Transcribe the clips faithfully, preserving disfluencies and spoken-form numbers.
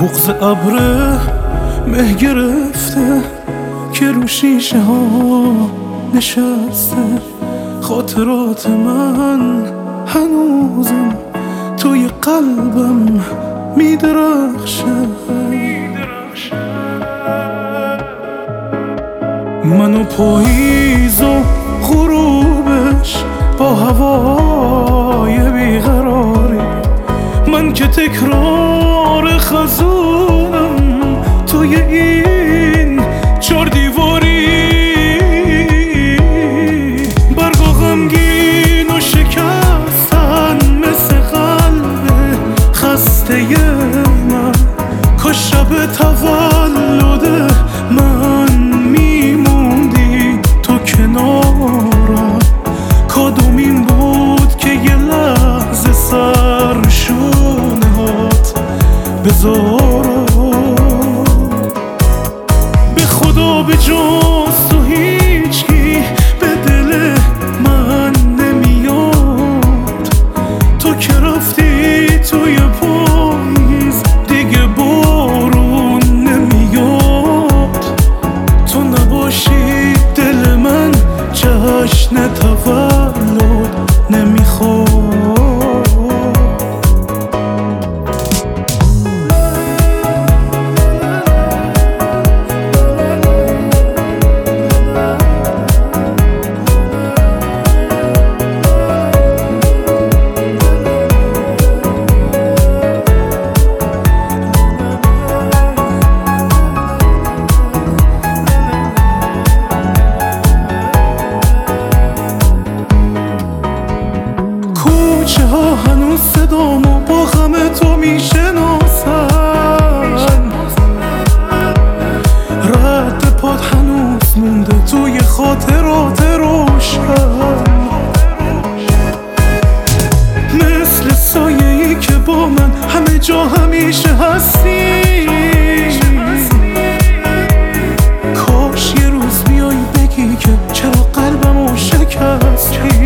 بغض ابر مه گرفته که رو شیشه ها نشسته. خاطرات من هنوزم توی قلبم میدرخشه. منو پاییز و غروبش با هوای بیقراری، من که تکرار خزونم توی این چار دیواری. برگا غمگین و شکستن مثل قلب خسته من. کاش شب تولد من میموندی تو کنارم. کدومین بود که یه لحظه سر شونه هات بذارم. به خدا به جز تو هیچکی به دل من نمیاد. تو که رفتی توی پاییز دیگه بارون نمیاد. تو نباشی دل من جشن تولد نمیخواد. کوچه ها هنوز صدامو با غم تو میشناسن. رد پاد هنوز مونده توی خاطرات روشن. مثل سایه ای که با من همه جا همیشه هستی. کاش یه روز بیایی بگی که چرا قلبمو شکستی.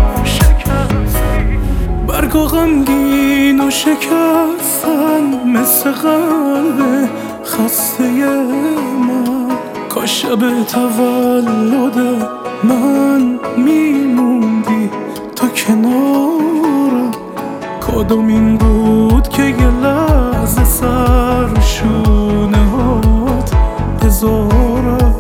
برگا غمگین و شکستن مثل قلب خسته من. کاش شب تولد من میموندی تو کنارم. کدومین بود که یه لحظه سر شونه هات بذارم.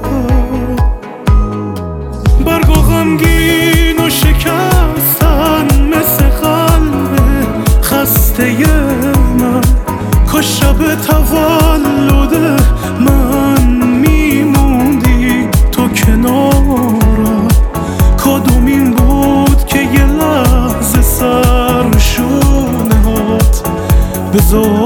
برگا غمگین و شکستن مثل قلب خسته من. کاش شب تولد من میموندی تو کنارم. کدومین بود که یه لحظه سر شونه هات بذار.